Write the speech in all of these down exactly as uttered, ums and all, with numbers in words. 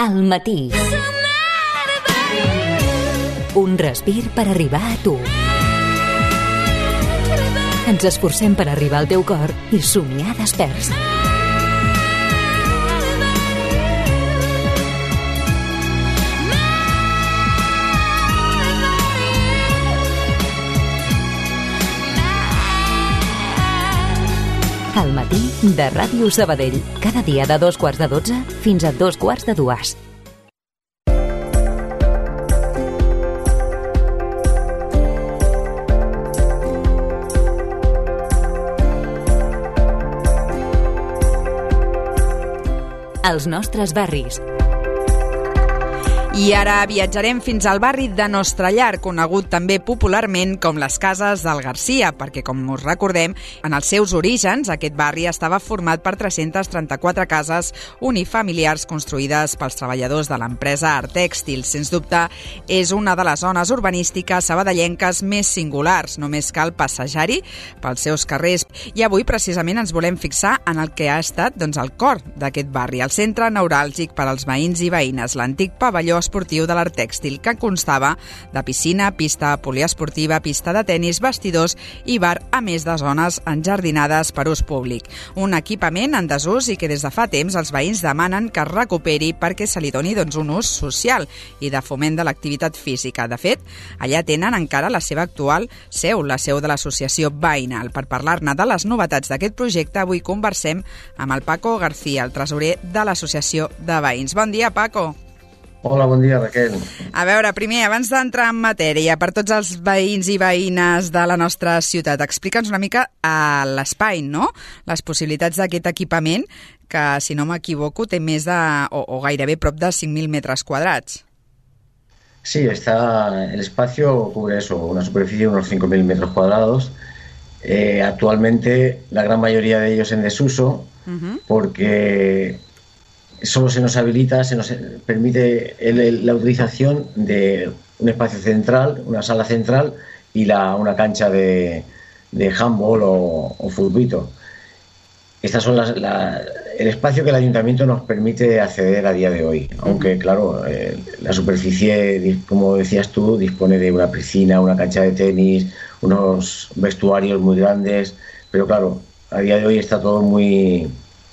Al matí. Un respir per arribar a tu. Ens esforcem per arribar al teu cor i somiar desperts. Al matí de Ràdio Sabadell. Cada dia de dos quarts de dotze fins a dos quarts de dues. Els nostres barris. I ara viatjarem fins al barri de Nostra Llar, conegut també popularment com les Cases del Garcia, perquè, com us recordem, en els seus orígens aquest barri estava format per tres-centes trenta-quatre cases unifamiliars construïdes pels treballadors de l'empresa Artèxtil. Sens dubte, és una de les zones urbanístiques sabadellenques més singulars. Només cal passejar-hi pels seus carrers. I avui, precisament, ens volem fixar en el que ha estat doncs, el cor d'aquest barri, el centre neuràlgic per als veïns i veïnes, l'antic pavelló esportiu de l'Artèxtil, que constava de piscina, pista poliesportiva, pista de tenis, vestidors i bar, a més de zones enjardinades per ús públic. Un equipament en desús i que des de fa temps els veïns demanen que es recuperi perquè se li doni doncs, un ús social i de foment de l'activitat física. De fet, allà tenen encara la seva actual seu, la seu de l'associació veïnal. Per parlar-ne de les novetats d'aquest projecte, avui conversem amb el Paco García, el tresorer de l'associació de veïns. Bon dia, Paco. Hola, bon dia, Raquel. A veure, primer, abans d'entrar en matèria, per tots els veïns i veïnes de la nostra ciutat, explica'ns una mica a l'espai, ¿no? Les possibilitats d'aquest equipament, que, si no m'equivoco, té més de, o, o gairebé prop de cinc mil metres quadrats. Sí, está, el espacio cubre eso, una superficie de unos cinco mil metros cuadrados. Eh, actualmente, la gran mayoría de ellos en desuso, uh-huh. porque solo se nos habilita, se nos permite el, la utilización de un espacio central, una sala central y la, una cancha de, de handball o, o futbito. Estas son las, la, el espacio que el ayuntamiento nos permite acceder a día de hoy, aunque claro, eh, la superficie, como decías tú, dispone de una piscina, una cancha de tenis, unos vestuarios muy grandes, pero claro, a día de hoy está todo muy...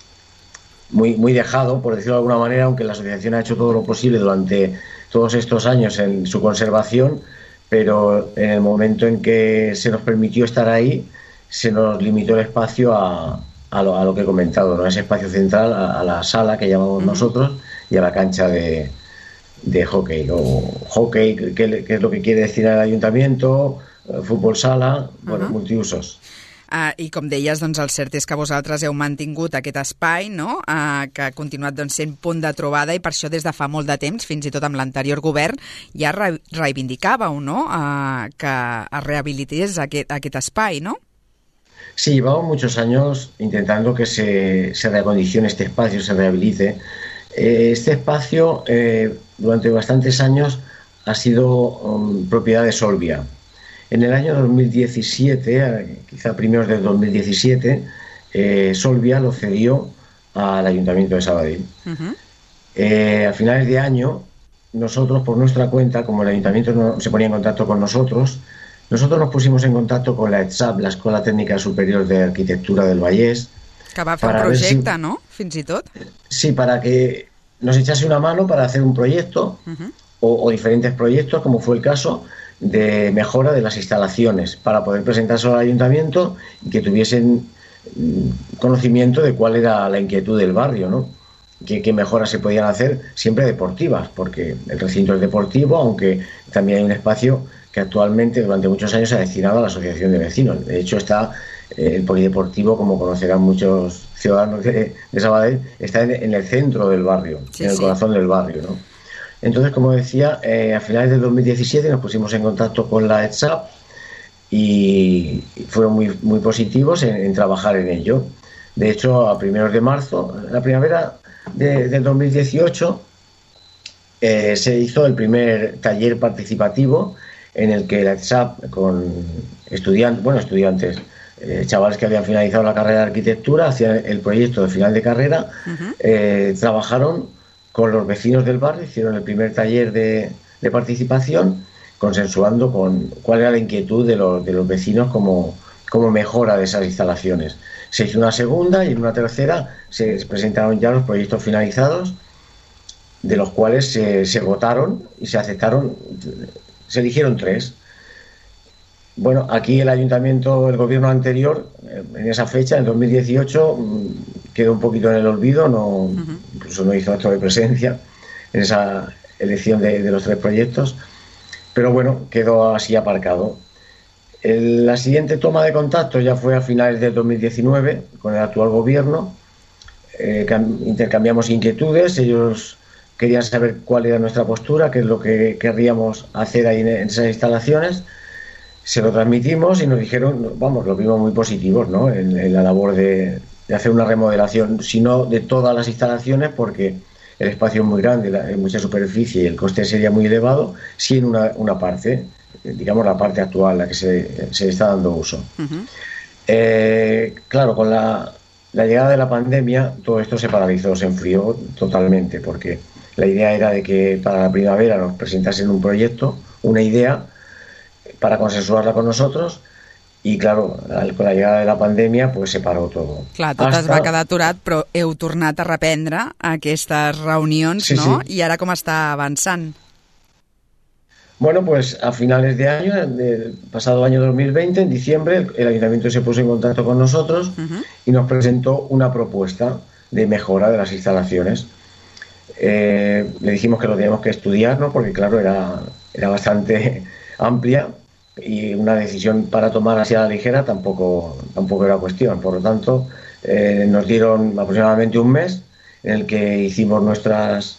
Muy, muy dejado, por decirlo de alguna manera, aunque la asociación ha hecho todo lo posible durante todos estos años en su conservación, pero en el momento en que se nos permitió estar ahí, se nos limitó el espacio a, a, lo, a lo que he comentado, ¿no? Ese espacio central, a, a la sala que llamamos uh-huh. nosotros y a la cancha de, de hockey, o hockey, que, que es lo que quiere decir el ayuntamiento, fútbol sala, uh-huh. bueno, multiusos. Uh, I com deies, doncs, el cert és que vosaltres heu mantingut aquest espai, no? uh, que ha continuat doncs, sent punt de trobada i per això des de fa molt de temps, fins i tot amb l'anterior govern, ja re- reivindicàveu, no? uh, que es rehabilités aquest, aquest espai, ¿no? Sí, llevamos muchos años intentando que se, se reacondicione este espacio, se rehabilite. Eh, este espacio eh, durante bastantes años ha sido um, propiedad de Solvia. En el año dos mil diecisiete, quizá primeros del dos mil diecisiete, eh, Solvia lo cedió al Ayuntamiento de Sabadell. Uh-huh. Eh, a finales de año, nosotros por nuestra cuenta, como el Ayuntamiento no se ponía en contacto con nosotros, nosotros nos pusimos en contacto con la E T S A P, la Escuela Técnica Superior de Arquitectura del Vallès. Que va fer un projecte, si, no? Fins i tot. Sí, para que nos echase una mano para hacer un proyecto uh-huh. o, o diferentes proyectos, como fue el caso de mejora de las instalaciones para poder presentárselo al ayuntamiento y que tuviesen conocimiento de cuál era la inquietud del barrio, ¿no? Qué, qué mejoras se podían hacer, siempre deportivas, porque el recinto es deportivo, aunque también hay un espacio que actualmente durante muchos años se ha destinado a la asociación de vecinos. De hecho está eh, el polideportivo, como conocerán muchos ciudadanos de, de Sabadell, está en, en el centro del barrio, sí, en el sí. corazón del barrio, ¿no? Entonces, como decía, eh, a finales de dos mil diecisiete nos pusimos en contacto con la E T S A P y fueron muy, muy positivos en, en trabajar en ello. De hecho, a primeros de marzo, la primavera de, del dos mil dieciocho, eh, se hizo el primer taller participativo en el que la E T S A P con estudiantes, bueno, estudiantes, eh, chavales que habían finalizado la carrera de arquitectura, hacían el proyecto de final de carrera, uh-huh. eh, trabajaron con los vecinos del barrio, hicieron el primer taller de, de participación, consensuando con cuál era la inquietud de los, de los vecinos como, como mejora de esas instalaciones. Se hizo una segunda y en una tercera se presentaron ya los proyectos finalizados, de los cuales se, se votaron y se aceptaron, se eligieron tres. Bueno, aquí el ayuntamiento, el gobierno anterior, en esa fecha, en dos mil dieciocho, quedó un poquito en el olvido, no, uh-huh. incluso no hizo acto de presencia en esa elección de, de los tres proyectos, pero bueno, quedó así aparcado. El, la siguiente toma de contacto ya fue a finales del dos mil diecinueve con el actual gobierno. Eh, intercambiamos inquietudes, ellos querían saber cuál era nuestra postura, qué es lo que querríamos hacer ahí en, en esas instalaciones. Se lo transmitimos y nos dijeron, vamos, lo vimos muy positivos, ¿no? En, en la labor de, de hacer una remodelación, si no de todas las instalaciones, porque el espacio es muy grande, la, hay mucha superficie y el coste sería muy elevado, sí en una, una parte, digamos la parte actual, la que se, se está dando uso. Uh-huh. Eh, claro, con la, la llegada de la pandemia, todo esto se paralizó, se enfrió totalmente, porque la idea era de que para la primavera nos presentasen un proyecto, una idea, para consensuarla con nosotros, i claro, con la llegada de la pandèmia pues se paró tot. Clar, tot Hasta... es va quedar aturat, però heu tornat a reprendre aquestes reunions, sí, ¿no? Sí. I ara com està avançant? Bueno, pues a finales de año, del pasado año dos mil veinte, en diciembre, el, el ayuntamiento se puso en contacto con nosotros uh-huh. y nos presentó una propuesta de mejora de las instalaciones. Eh, le dijimos que lo teníamos que estudiar, ¿no? Porque claro, era, era bastante amplia y una decisión para tomar así a la ligera tampoco, tampoco era cuestión. Por lo tanto, eh, nos dieron aproximadamente un mes en el que hicimos nuestras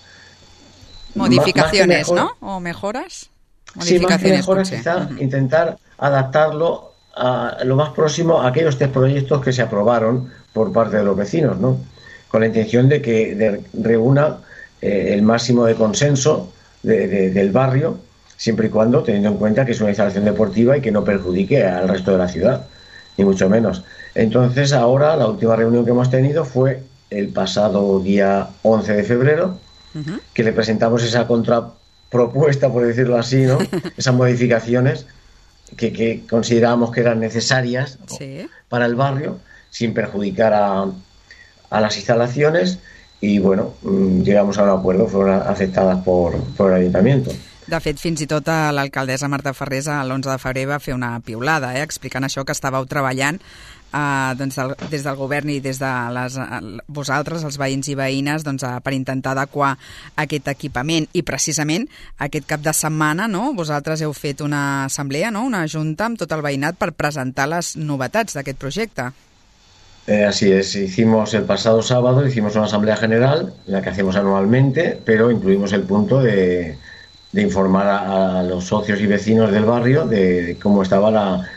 modificaciones, mejor, ¿no? ¿O mejoras? Sí, más que mejoras, quizá uh-huh. intentar adaptarlo a lo más próximo a aquellos tres proyectos que se aprobaron por parte de los vecinos, ¿no? Con la intención de que de, reúna eh, el máximo de consenso de, de, del barrio, siempre y cuando teniendo en cuenta que es una instalación deportiva y que no perjudique al resto de la ciudad, ni mucho menos. Entonces ahora la última reunión que hemos tenido fue el pasado día once de febrero, uh-huh. que le presentamos esa contrapropuesta, por decirlo así, ¿no? Esas modificaciones que, que considerábamos que eran necesarias sí. para el barrio, sin perjudicar a, a las instalaciones, y bueno, llegamos a un acuerdo, fueron aceptadas por, por el ayuntamiento. De fet, fins i tot l'alcaldessa Marta Farrés l'onze de febrer va fer una piulada, eh, explicant això, que estàveu treballant eh, doncs del, des del govern i des de les, vosaltres, els veïns i veïnes, doncs, per intentar adequar aquest equipament. I precisament aquest cap de setmana, no?, vosaltres heu fet una assemblea, no?, una junta amb tot el veïnat per presentar les novetats d'aquest projecte. Eh, así es, hicimos el pasado sábado, hicimos una asamblea general, la que hacemos anualmente, pero incluimos el punto de... de informar a, a los socios y vecinos del barrio de, de cómo estaba la,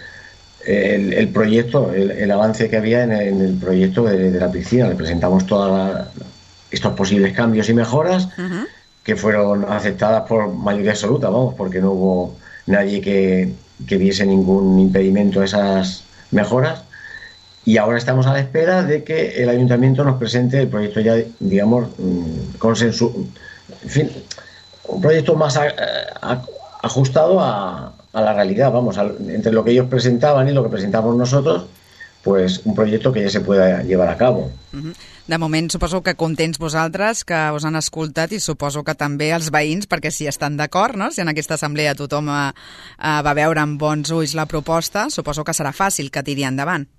el, el proyecto, el, el avance que había en el, en el proyecto de, de la piscina. Le presentamos todos estos posibles cambios y mejoras uh-huh. que fueron aceptadas por mayoría absoluta, vamos, porque no hubo nadie que, que viese ningún impedimento a esas mejoras. Y ahora estamos a la espera de que el ayuntamiento nos presente el proyecto ya, digamos, consensu... En fin, un proyecto más a, a, ajustado a, a la realidad, vamos, a, entre lo que ellos presentaban y lo que presentamos nosotros, pues un proyecto que ja se pueda llevar a cabo. Uh-huh. De moment suposo que contents vosaltres, que us han escoltat, i suposo que també els veïns, perquè si estan d'acord, no?, si en aquesta assemblea tothom eh, eh, va veure amb bons ulls la proposta, suposo que serà fàcil que tiri endavant.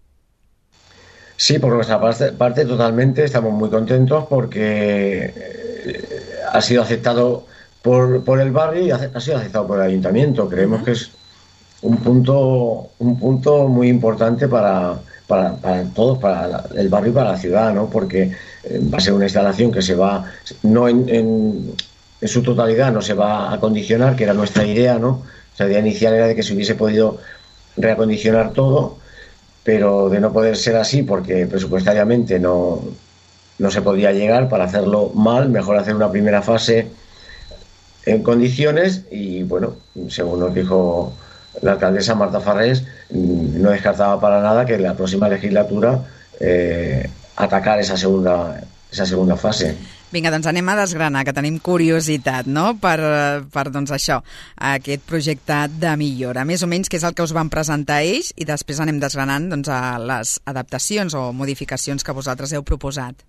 Sí, por nuestra parte, parte totalmente, estamos muy contentos porque ha sido aceptado por, por el barrio y ha sido aceptado por el ayuntamiento. Creemos uh-huh. que es un punto un punto muy importante para, para, para todos, para la, el barrio y para la ciudad, ¿no? Porque va a ser una instalación que se va, no en, en, en su totalidad no se va a acondicionar, que era nuestra idea, ¿no? La idea inicial era de que se hubiese podido reacondicionar todo, pero de no poder ser así porque presupuestariamente no, no se podía llegar, para hacerlo mal, mejor hacer una primera fase en condiciones y, bueno, según nos dijo la alcaldesa Marta Farrés, no descartaba para nada que en la próxima legislatura eh, atacar esa segunda, esa segunda fase. Vinga, doncs anem a desgranar, que tenim curiositat, no?, per, per doncs això, aquest projecte de millora. Més o menys què és el que us van presentar ells i després anem desgranant doncs, a les adaptacions o modificacions que vosaltres heu proposat.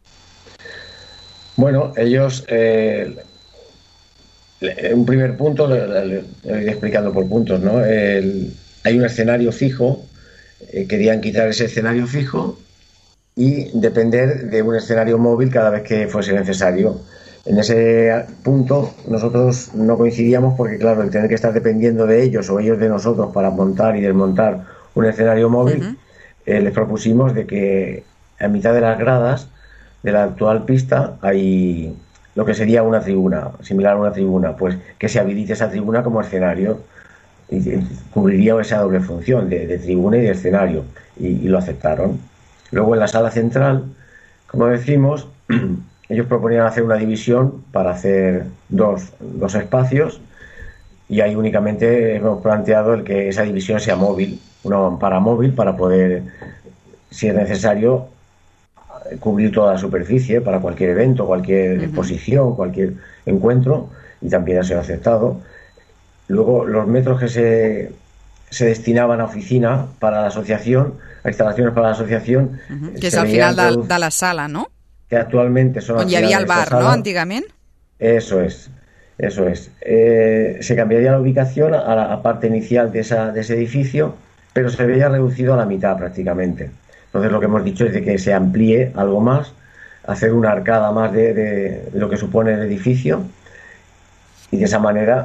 Bueno, ellos, eh, un primer punto, lo he explicado por puntos, ¿no? El, hay un escenario fijo, eh, querían quitar ese escenario fijo y depender de un escenario móvil cada vez que fuese necesario. En ese punto nosotros no coincidíamos porque, claro, el tener que estar dependiendo de ellos o ellos de nosotros para montar y desmontar un escenario móvil, uh-huh. eh, les propusimos de que a mitad de las gradas de la actual pista hay lo que sería una tribuna, similar a una tribuna, pues que se habilite esa tribuna como escenario y, y cubriría esa doble función de, de tribuna y de escenario, y, y lo aceptaron. Luego en la sala central, como decimos, ellos proponían hacer una división para hacer dos, dos espacios, y ahí únicamente hemos planteado el que esa división sea móvil, una mampara móvil para poder, si es necesario, cubrir toda la superficie para cualquier evento, cualquier uh-huh. exposición, cualquier encuentro, y también ha sido aceptado. Luego los metros que se, se destinaban a oficina para la asociación, a instalaciones para la asociación, uh-huh. que és al final de, de la sala, no? Que actualmente son... On hi havia el bar, ¿no?, antigament. Eso es, eso es. Eh, se cambiaría la ubicación a la a parte inicial de, esa, de ese edificio, pero se veía reducido a la mitad prácticamente. Entonces lo que hemos dicho es de que se amplíe algo más, hacer una arcada más de, de lo que supone el edificio, y de esa manera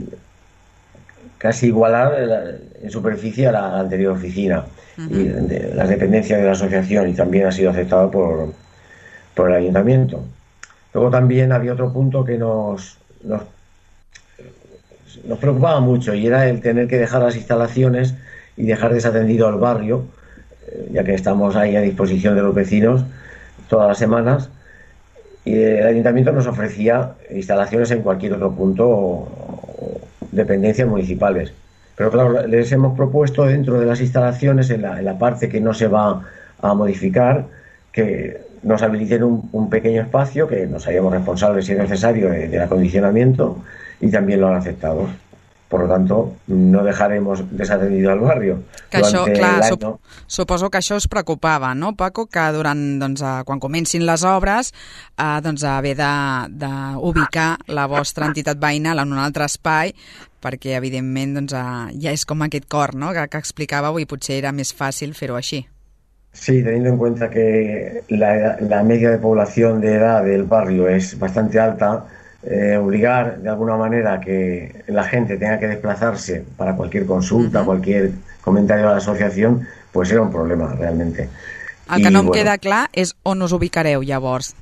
casi igualar la, en superficie a la, a la anterior oficina uh-huh. y de, las dependencias de la asociación, y también ha sido aceptado por, por el ayuntamiento. Luego también había otro punto que nos, nos, nos preocupaba mucho, y era el tener que dejar las instalaciones y dejar desatendido al barrio, ya que estamos ahí a disposición de los vecinos todas las semanas, y el ayuntamiento nos ofrecía instalaciones en cualquier otro punto o, o dependencias municipales. Pero claro, les hemos propuesto dentro de las instalaciones, en la, en la parte que no se va a modificar, que nos habiliten un, un pequeño espacio, que nos haríamos responsables si es necesario de, del acondicionamiento, y también lo han aceptado. Por lo tanto, no dejaremos desatendido al barrio. Que això, clar, sup suposo que això us preocupava, no, Paco? Que durant, doncs, quan comencin les obres, eh, doncs, haver d'ubicar la vostra entitat veïnal en un altre espai, perquè, evidentment, doncs, eh, ja és com aquest cor, no?, que, que explicàveu, i potser era més fàcil fer-ho així. Sí, teniendo en cuenta que la, la media de población de edad del barrio es bastante alta, Eh, obligar de alguna manera a que la gente tenga que desplazarse para cualquier consulta, uh-huh. cualquier comentario a la asociación, pues era un problema realmente. El que y, no em bueno, queda clar és on us ubicareu llavors.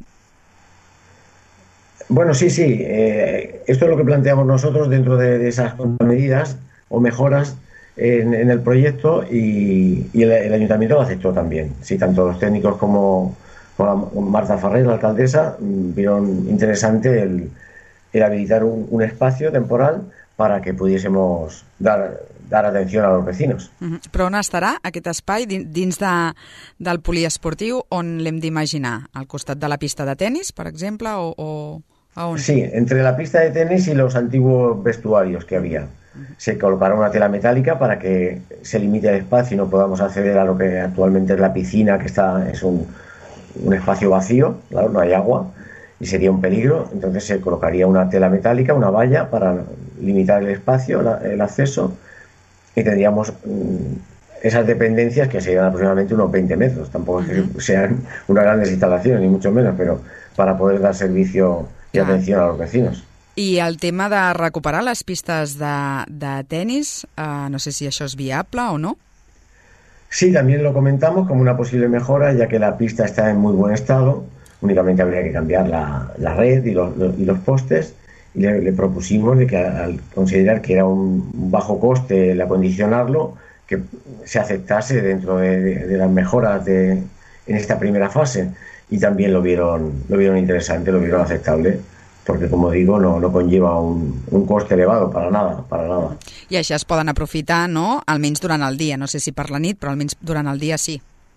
Bueno, sí, sí. Eh, esto es lo que planteamos nosotros dentro de, de esas medidas o mejoras en, en el proyecto, y, y el, el ayuntamiento lo aceptó también. Sí, tanto los técnicos como, como Marta Ferrer, la alcaldesa, vieron interesante el el habilitar un, un espacio temporal para que pudiésemos dar, dar atención a los vecinos. Uh-huh. Però on estarà aquest espai? Dins de, del poliesportiu, on l'hem d'imaginar? Al costat de la pista de tenis, per exemple, o, o a on? Sí, entre la pista de tenis y los antiguos vestuarios que había. Uh-huh. Se colocará una tela metálica para que se limite el espacio y no podamos acceder a lo que actualmente es la piscina, que está es un, un espacio vacío, claro, no hay agua, y sería un peligro. Entonces se colocaría una tela metálica, una valla, para limitar el espacio, la, el acceso, y tendríamos mmm, esas dependencias que serían aproximadamente unos veinte metros. Tampoco es que sean unas grandes instalaciones, ni mucho menos, pero para poder dar servicio y ah. atención a los vecinos. I el tema de recuperar les pistes de, de tenis, eh, no sé si això és viable o no. Sí, también lo comentamos como una posible mejora, ya que la pista está en muy buen estado. Únicamente habría que cambiar la, la red y los, y los postes, y le, le propusimos de que, al considerar que era un bajo coste el acondicionarlo, que se aceptase dentro de, de, de las mejoras de, en esta primera fase, y también lo vieron, lo vieron interesante, lo vieron aceptable, porque, como digo, no, no conlleva un, un coste elevado, para nada, para nada. I això es poden aprofitar, no?, almenys durant el dia, no sé si per la nit, però almenys durant el dia sí.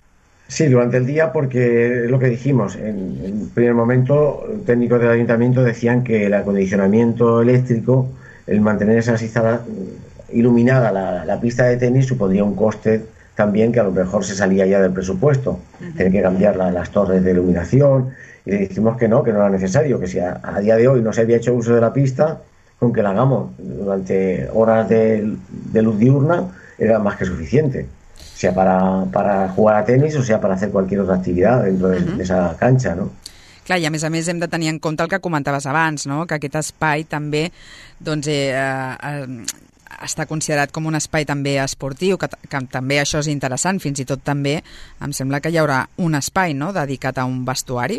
Sí, durante el día, porque es lo que dijimos. En, en primer momento, técnicos del ayuntamiento decían que el acondicionamiento eléctrico, el mantener esa iluminada la, la pista de tenis, supondría un coste también que a lo mejor se salía ya del presupuesto. Uh-huh. Tener que cambiar la, las torres de iluminación. Y le dijimos que no, que no era necesario, que si a, a día de hoy no se había hecho uso de la pista, con que la hagamos durante horas de, de luz diurna, era más que suficiente. Sea para, para jugar a tenis o sea para hacer cualquier otra actividad dentro de, uh-huh. de esa cancha, no? Clar, i a més a més hem de tenir en compte el que comentaves abans, no? Que aquest espai també doncs, eh, eh, està considerat com un espai també esportiu, que, que també això és interessant, fins i tot també em sembla que hi haurà un espai, no?, dedicat a un vestuari.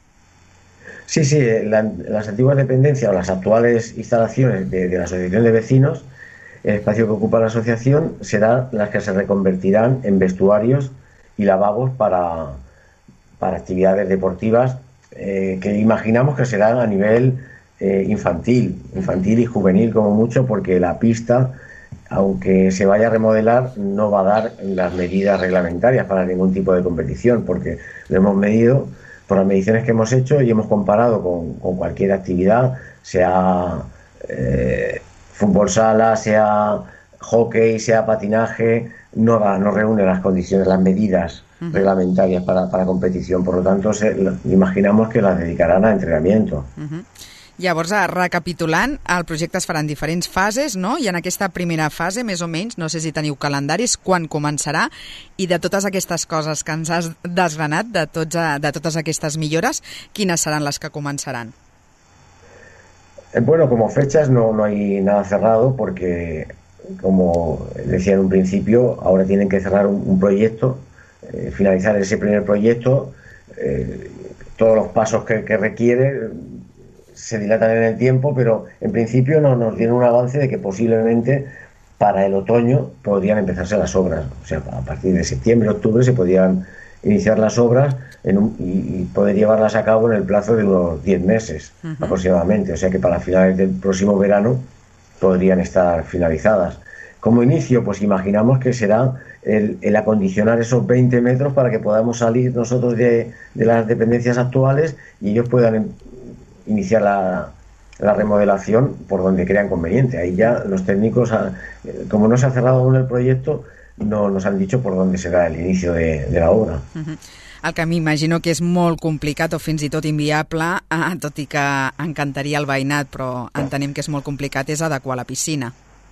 Sí, sí, la, las antiguas dependencias o las actuales instalaciones de, de la Asociación de Vecinos, el espacio que ocupa la asociación será las que se reconvertirán en vestuarios y lavabos para, para actividades deportivas eh, que imaginamos que serán a nivel eh, infantil, infantil y juvenil como mucho, porque la pista, aunque se vaya a remodelar, no va a dar las medidas reglamentarias para ningún tipo de competición, porque lo hemos medido por las mediciones que hemos hecho y hemos comparado con, con cualquier actividad, sea eh, fútbol sala, sea hockey, sea patinaje, no, no reúne las condiciones, las medidas uh-huh. reglamentarias para, para competición. Por lo tanto, se, imaginamos que las dedicarán a entrenamiento. Uh-huh. Llavors, recapitulant, el projecte es farà en diferents fases, no? I en aquesta primera fase, més o menys, no sé si teniu calendaris, quan començarà, i de totes aquestes coses que ens has desgranat, de, tots, de totes aquestes millores, quines seran les que començaran? Bueno, como fechas no, no hay nada cerrado porque, como decía en un principio, ahora tienen que cerrar un, un proyecto, eh, finalizar ese primer proyecto, eh, todos los pasos que, que requiere se dilatan en el tiempo, pero en principio no, nos tiene un avance de que posiblemente para el otoño podrían empezarse las obras. O sea, a partir de septiembre, octubre se podrían iniciar las obras en un, y, y poder llevarlas a cabo en el plazo de unos diez meses uh-huh. aproximadamente. O sea que para finales del próximo verano podrían estar finalizadas. Como inicio, pues imaginamos que será el, el acondicionar esos veinte metros para que podamos salir nosotros de, de las dependencias actuales y ellos puedan iniciar la, la remodelación por donde crean conveniente. Ahí ya los técnicos, como no se ha cerrado aún el proyecto, no nos han dicho por dónde será el inicio de, de la obra. Uh-huh. El que m'imagino que és molt complicat o fins i tot inviable, eh, tot i que encantaria el veïnat, però entenem que és molt complicat, és adequar la piscina.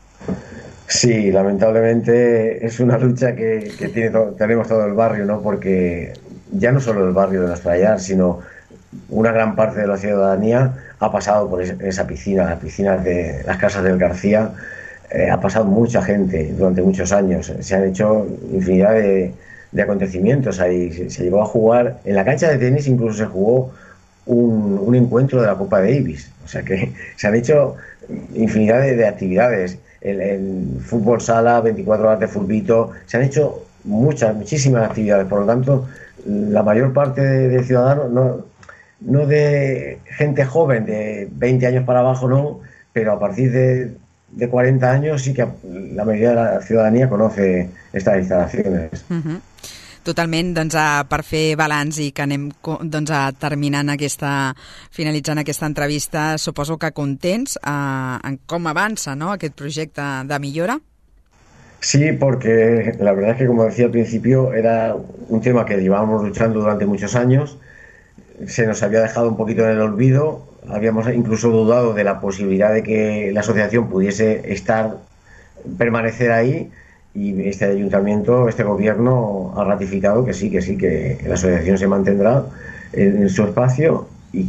Sí, lamentablemente es una lucha que, que tiene to- tenemos todo el barrio, ¿no? Porque ya no solo el barrio de Nostrayar, sino una gran parte de la ciudadanía ha pasado por esa piscina, las piscinas de las casas del García. Eh, ha pasado mucha gente durante muchos años, se han hecho infinidad de, de acontecimientos ahí, se, se llegó a jugar, en la cancha de tenis incluso se jugó un, un encuentro de la Copa Davis, o sea que se han hecho infinidad de, de actividades, el, el fútbol sala, veinticuatro horas de fulbito, se han hecho muchas, muchísimas actividades, por lo tanto la mayor parte de, de ciudadanos, no, no de gente joven de veinte años para abajo, no, pero a partir de de cuarenta años sí que la mayoría de la ciudadanía conoce estas instalaciones. Uh-huh. Totalment, doncs per fer balanç i que anem doncs, terminant aquesta, finalitzant aquesta entrevista, suposo que contents eh, en com avança, ¿no?, aquest projecte de millora? Sí, porque la verdad es que, como decía al principio, era un tema que llevábamos luchando durante muchos años, se nos había dejado un poquito en el olvido. Habíamos incluso dudado de la posibilidad de que la asociación pudiese estar, permanecer ahí, y este ayuntamiento, este gobierno ha ratificado que sí, que sí, que la asociación se mantendrá en, en su espacio y,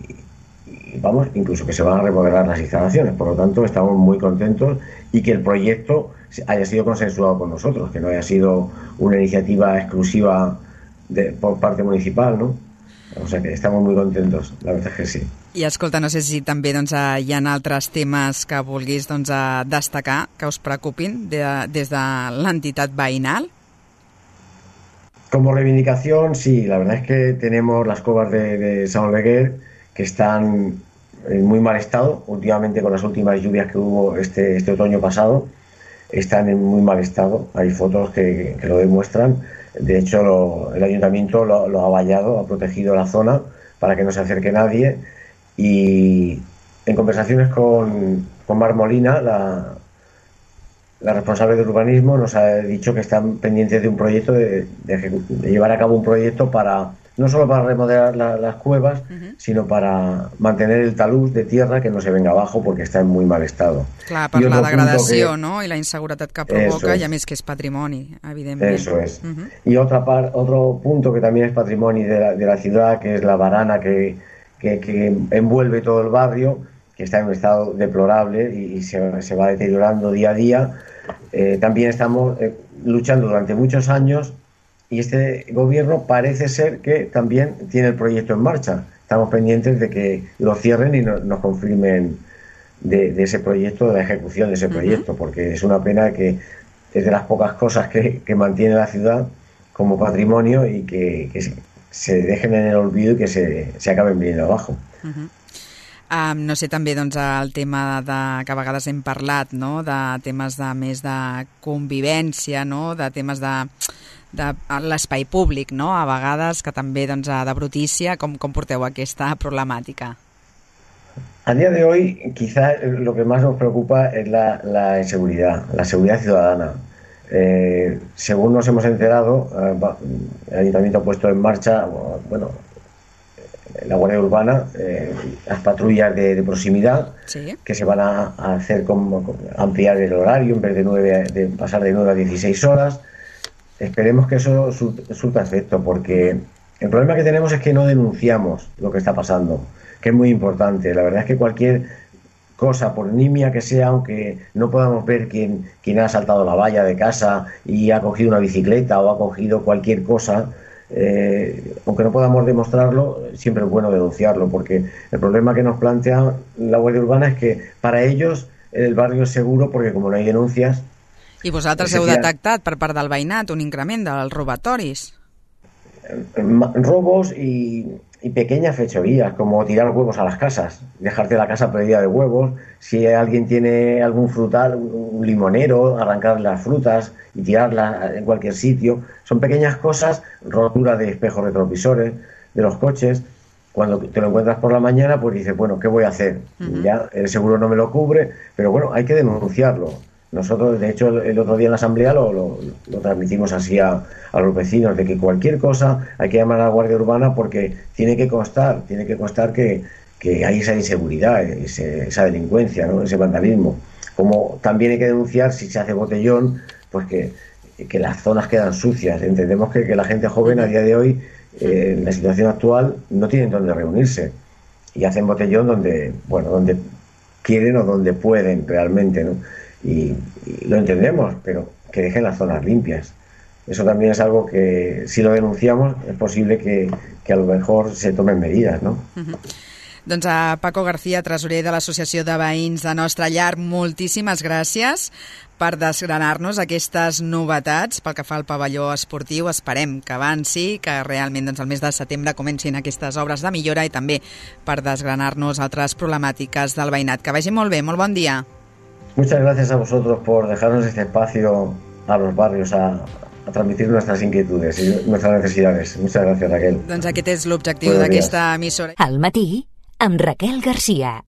y vamos, incluso que se van a remodelar las instalaciones. Por lo tanto, estamos muy contentos y que el proyecto haya sido consensuado con nosotros, que no haya sido una iniciativa exclusiva de, por parte municipal, ¿no? O sea que estamos muy contentos, la verdad es que sí. I escolta, no sé si també doncs, hi ha altres temes que vulguis doncs, destacar, que us preocupin de, des de l'entitat veïnal. Como reivindicación, sí, la verdad es que tenemos las covas de, de San Oleguer que están en muy mal estado, últimamente con las últimas lluvias que hubo este, este otoño pasado. están en muy mal estado. Hay fotos que, que lo demuestran. De hecho, lo, el ayuntamiento lo, lo ha vallado, ha protegido la zona para que no se acerque nadie. Y en conversaciones con, con Mar Molina, la, la responsable de urbanismo, nos ha dicho que están pendientes de un proyecto, de, de, de llevar a cabo un proyecto para, no solo para remodelar la, las cuevas, uh-huh. sino para mantener el talús de tierra, que no se venga abajo porque está en muy mal estado. Clar, per la degradació, que, no?, i la inseguretat que provoca, i a més que és patrimoni, evidentment. Eso es. Uh-huh. Y otra par, otro punto que también es patrimonio de la, de la ciudad, que es la varana que, que, que envuelve todo el barrio, que está en un estado deplorable y, y se, se va deteriorando día a día. Eh, también estamos eh, luchando durante muchos años, y este gobierno parece ser que también tiene el proyecto en marcha. Estamos pendientes de que lo cierren y no, nos confirmen de, de ese proyecto, de la ejecución de ese proyecto, uh-huh. porque es una pena que es de las pocas cosas que, que mantiene la ciudad como patrimonio y que, que se, se dejen en el olvido y que se, se acaben viniendo abajo. Uh-huh. Um, no sé, també doncs, el tema de, que a vegades hem parlat, no?, de temes de més de convivència, no?, de temes de, de l'espai públic, no?, a vegades, que també doncs, de brutícia. Com, com porteu aquesta problemàtica? A día de hoy, quizá lo que más nos preocupa es la, la inseguridad, la seguridad ciudadana. Eh, según nos hemos enterado, eh, el Ayuntamiento ha puesto en marcha, bueno, la Guardia Urbana, eh, las patrullas de, de proximidad, ¿sí?, que se van a, a hacer como, como ampliar el horario, en vez de, nueve, de pasar de nueve a dieciséis horas. Esperemos que eso surta efecto, porque el problema que tenemos es que no denunciamos lo que está pasando, que es muy importante. La verdad es que cualquier cosa, por nimia que sea, aunque no podamos ver quién, quién ha saltado la valla de casa y ha cogido una bicicleta o ha cogido cualquier cosa, Eh, aunque no podamos demostrarlo, siempre es bueno denunciarlo, porque el problema que nos plantea la Guardia Urbana es que para ellos el barrio es seguro, porque como no hay denuncias... I vosaltres heu detectat per part del veïnat un increment dels robatoris? Robos y, y pequeñas fechorías, como tirar huevos a las casas, dejarte la casa perdida de huevos. Si alguien tiene algún frutal, un limonero, arrancar las frutas y tirarlas en cualquier sitio. Son pequeñas cosas, rotura de espejos retrovisores de los coches. Cuando te lo encuentras por la mañana, pues dices, bueno, ¿qué voy a hacer? Uh-huh. Ya el seguro no me lo cubre, pero bueno, hay que denunciarlo. Nosotros, de hecho, el otro día en la asamblea lo, lo, lo transmitimos así a, a los vecinos, de que cualquier cosa hay que llamar a la Guardia Urbana, porque tiene que constar, tiene que constar que, que hay esa inseguridad, ese, esa delincuencia, ¿no?, ese vandalismo. Como también hay que denunciar si se hace botellón, pues que, que las zonas quedan sucias. Entendemos que, que la gente joven a día de hoy, eh, en la situación actual, no tienen donde reunirse y hacen botellón donde, bueno, donde quieren o donde pueden realmente, ¿no? Y, y lo entendemos, pero que dejen las zonas limpias. Eso también es algo que, si lo denunciamos, es posible que, que a lo mejor se tomen medidas, ¿no? Uh-huh. Doncs a Paco García, tresorer de l'Associació de Veïns de Nostra Llar, moltíssimes gràcies per desgranar-nos aquestes novetats pel que fa al pavelló esportiu. Esperem que avanci, que realment doncs, el mes de setembre comencin aquestes obres de millora, i també per desgranar-nos altres problemàtiques del veïnat. Que vagi molt bé, molt bon dia. Muchas gracias a vosotros por dejarnos este espacio a los barrios a, a transmitir nuestras inquietudes y nuestras necesidades. Muchas gracias, Raquel. Doncs aquest és l'objectiu d'aquesta emissora. Al matí, amb Raquel Garcia.